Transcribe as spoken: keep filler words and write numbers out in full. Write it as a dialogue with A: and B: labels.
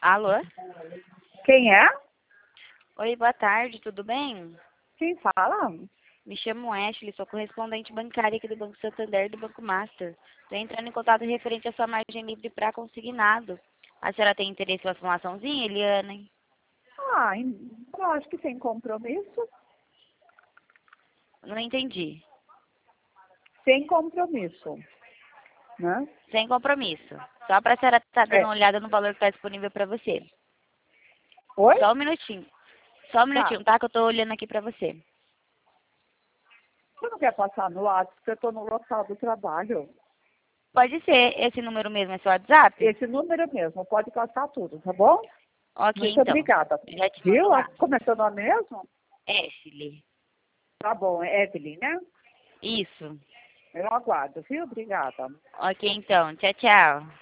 A: Alô?
B: Quem é?
A: Oi, boa tarde, tudo bem?
B: Quem fala?
A: Me chamo Ashley, sou correspondente bancária aqui do Banco Santander e do Banco Master. Estou entrando em contato referente à sua margem livre para consignado. A senhora tem interesse em uma informaçãozinha, Eliane?
B: Ah, em- eu acho que sem compromisso.
A: Não entendi.
B: Sem compromisso, né?
A: Sem compromisso. Só para a senhora estar dando
B: É.
A: uma olhada no valor que está disponível para você.
B: Oi?
A: Só um minutinho. Só um
B: Tá.
A: minutinho, tá? Que eu estou olhando aqui para você.
B: Você não quer passar no WhatsApp, porque eu estou no local do trabalho.
A: Pode ser. Esse número mesmo é seu WhatsApp?
B: Esse número mesmo, pode passar tudo, tá bom?
A: Ok,
B: Muito
A: então.
B: obrigada.
A: Eu já te mando
B: Viu?
A: lá.
B: Como é seu nome mesmo?
A: Ashley.
B: Tá bom, é Evelyn, né?
A: Isso.
B: Eu aguardo, viu? Obrigada.
A: Ok, então. Tchau, tchau.